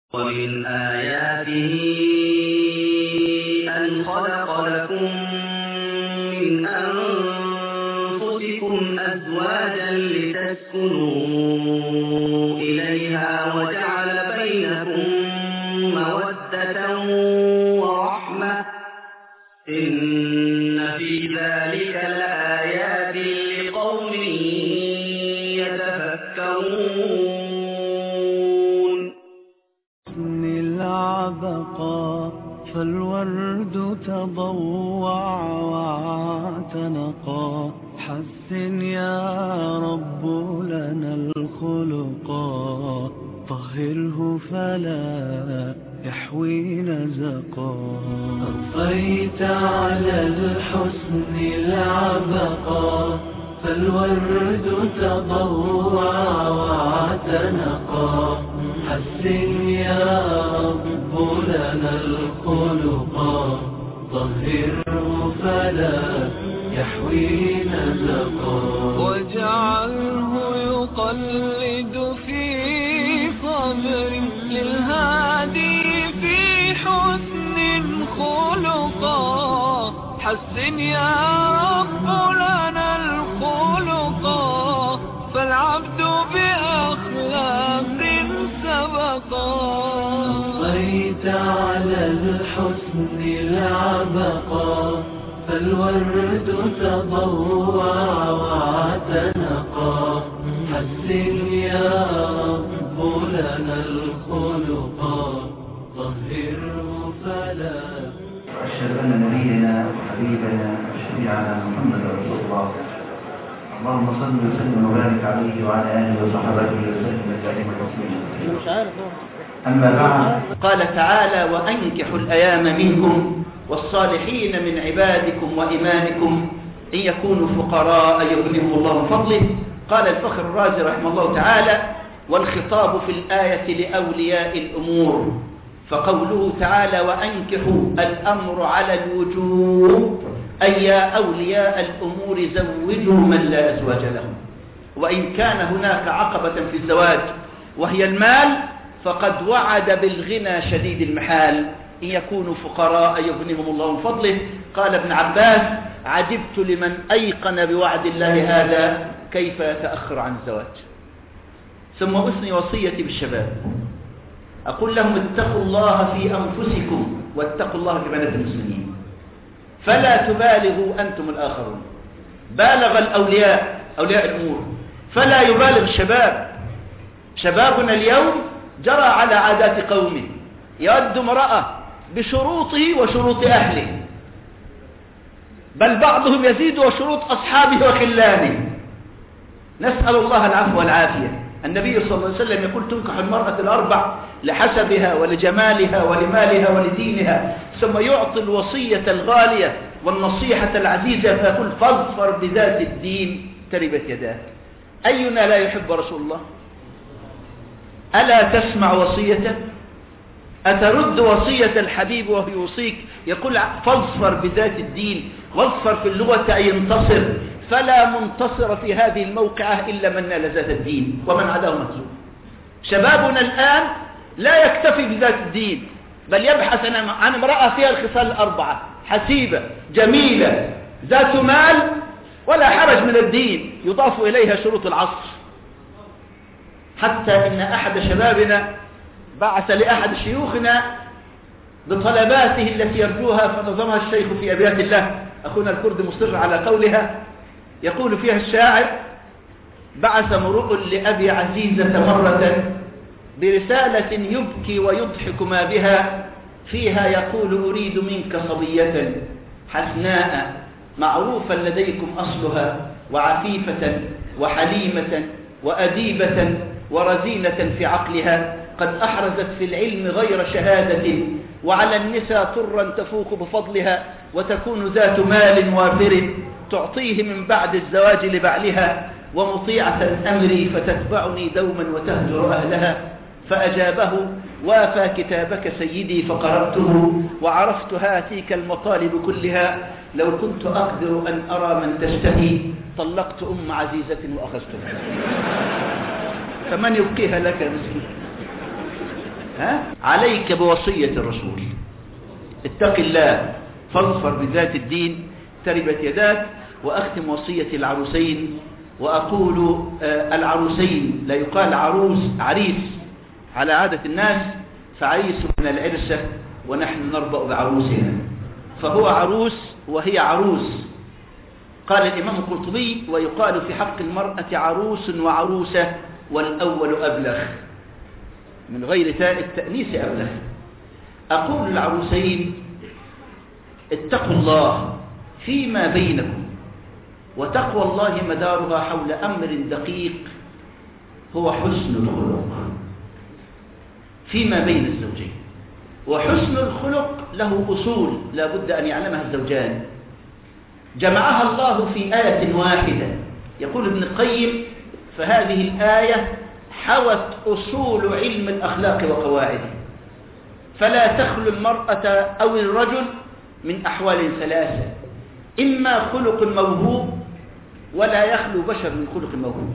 ومن آياته أن خلق لكم من أنفسكم أزواجا لتسكنوا إليها وجعل بينكم مودة ورحمة إن في ذلك لآيات لقوم يتفكرون. العبقى فالورد تضوع واعتنقا حسن يا رب لنا الخلقا طهره فلا يحوي نزقا أطفيت على الحسن العبقى فالورد تضوع واعتنقا حسن يا رب لنا الخلقا طهره فلا يحوي نزقا واجعله يقلد في صبر للهادي في حسن خلقا حسن يا رب لنا الخلقا فالعبد بأخلاق سبقا أطفيت على الحسن العبقا فالورد تضوع واعتنقا حسن يا رب لنا الخلقا طهره فلا. أشهد أن نبينا وحبيبنا وشفيعنا محمد رسول الله. اللهم صل وسلم وبارك عليه وعلى آله وصحبه وسلم تسليما كثيرا. أما بعد، قال تعالى: وأنكحوا الأيام منكم والصالحين من عبادكم وإمائكم إن يكونوا فقراء يغنيهم الله من فضله. قال الفخر الرازي رحمه الله تعالى: والخطاب في الآية لأولياء الأمور، فقوله تعالى: وأنكحوا الأمر على الوجوب، أي يا أولياء الأمور زوجوا من لا أزواج لهم. وإن كان هناك عقبة في الزواج وهي المال، فقد وعد بالغنى شديد المحال إن يكونوا فقراء يغنيهم الله من فضله. قال ابن عباس: عجبت لمن أيقن بوعد الله هذا كيف يتأخر عن الزواج. ثم أثني وصيتي بالشباب، أقول لهم: اتقوا الله في أنفسكم واتقوا الله في بنات المسلمين، فلا تبالغوا أنتم الآخرون. بالغ الأولياء أولياء الأمور، فلا يبالغ الشباب. شبابنا اليوم جرى على عادات قومه، يود امرأة بشروطه وشروط أهله، بل بعضهم يزيد وشروط أصحابه وخلانه. نسأل الله العفو والعافية. النبي صلى الله عليه وسلم يقول: تنكح المرأة الأربع لحسبها ولجمالها ولمالها ولدينها، ثم يعطي الوصية الغالية والنصيحة العزيزة فيقول: فاظفر بذات الدين تربت يداك. أينا لا يحب رسول الله؟ ألا تسمع وصيته؟ أترد وصية الحبيب وهو يوصيك؟ يقول: فاظفر بذات الدين. واظفر في اللغة أي انتصر، فلا منتصر في هذه الموقعة إلا من نال ذات الدين، ومن عداه مهزوم. شبابنا الآن لا يكتفي بذات الدين، بل يبحث عن امرأة فيها الخصال الأربعة: حسيبة، جميلة، ذات مال، ولا حرج من الدين، يضاف إليها شروط العصر. حتى إن أحد شبابنا بعث لأحد شيوخنا بطلباته التي يرجوها، فنظمها الشيخ في أبيات الله. أخونا الكرد مصر على قولها، يقول فيها الشاعر: بعث امرؤ لأبي عزيزة مرة برسالة يبكي ويضحك ما بها، فيها يقول: أريد منك صبية حسناء معروفا لديكم أصلها، وعفيفة وحليمة وأديبة ورزينة في عقلها، قد أحرزت في العلم غير شهادة، وعلى النساء طرا تفوق بفضلها، وتكون ذات مال وافر تعطيه من بعد الزواج لبعلها، ومطيعة أمري فتتبعني دوما وتهجر أهلها. فأجابه: وافى كتابك سيدي فقرأته، وعرفت هاتيك المطالب كلها، لو كنت أقدر أن أرى من تشتهي طلقت أم عزيزة وأخذتها. فمن يبقيها لك يا مسكين؟ عليك بوصية الرسول، اتق الله فاظفر بذات الدين تربت يداك. وأختم وصية العروسين وأقول العروسين، لا يقال عريس على عادة الناس، فعريس من العرسة ونحن نربأ بعروسنا، فهو عروس وهي عروس. قال الإمام القرطبي: ويقال في حق المرأة عروس وعروسة، والأول أبلغ، من غير تاء التأنيث أبلغ. أقول للعروسين: اتقوا الله فيما بينكم، وتقوى الله مدارها حول أمر دقيق هو حسن الخلق فيما بين الزوجين. وحسن الخلق له أصول لا بد أن يعلمها الزوجان، جمعها الله في آية واحدة. يقول ابن القيم: فهذه الآية حوت أصول علم الأخلاق وقواعده، فلا تخلو المرأة أو الرجل من أحوال ثلاثة: إما خلق موهوب، ولا يخلو بشر من خلق موهوب،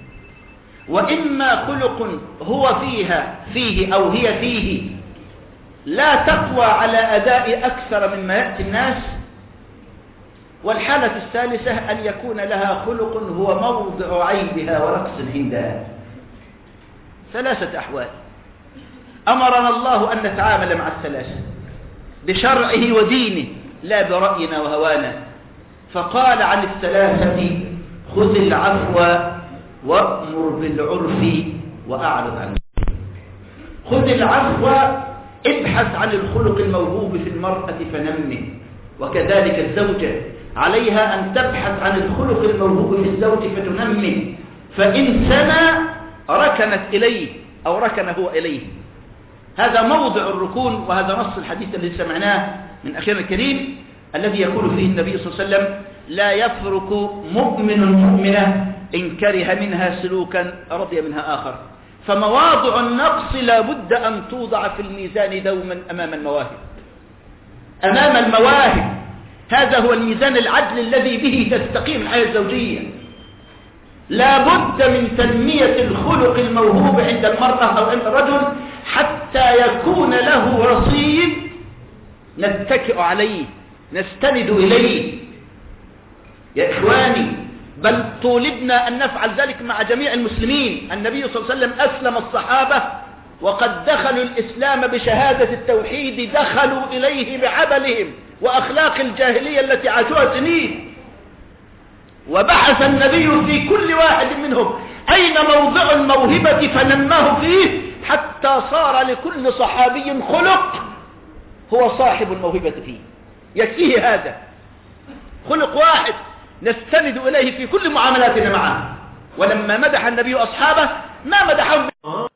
وإما خلق هو فيه أو هي فيه لا تقوى على أداء أكثر مما يأتي الناس، والحالة الثالثة أن يكون لها خلق هو موضع عيبها ورقص عندها. ثلاثة أحوال أمرنا الله أن نتعامل مع الثلاثة بشرعه ودينه لا برأينا وهوانا، فقال عن الثلاثة: خذ العفو وأمر بالعرف وأعرض عنه. خذ العفو، ابحث عن الخلق الموهوب في المرأة فنمه، وكذلك الزوجة عليها أن تبحث عن الخلق الموهوب في الزوج فتنمه، فإن سنى ركنت إليه أو ركن هو إليه. هذا موضع الركون، وهذا نص الحديث الذي سمعناه من أخينا الكريم الذي يقول فيه النبي صلى الله عليه وسلم: لا يفرق مؤمن مؤمنة إن كره منها سلوكا رضي منها آخر. فمواضع النقص لا بد أن توضع في الميزان دوما أمام المواهب. هذا هو الميزان العدل الذي به تستقيم الحياة الزوجية. لا بد من تنمية الخلق الموهوب عند المرأة أو عند الرجل حتى يكون له رصيد نتكئ عليه نستند إليه. يا إخواني، بل طولبنا أن نفعل ذلك مع جميع المسلمين. النبي صلى الله عليه وسلم أسلم الصحابة وقد دخلوا الإسلام بشهادة التوحيد، دخلوا إليه بعبلهم وأخلاق الجاهلية التي عاشوها سنين، وبحث النبي في كل واحد منهم أين موضع الموهبة فنماه فيه، حتى صار لكل صحابي خلق هو صاحب الموهبة فيه، يكفيه هذا خلق واحد نستند إليه في كل معاملاتنا معه. ولما مدح النبي أصحابه ما مدحهم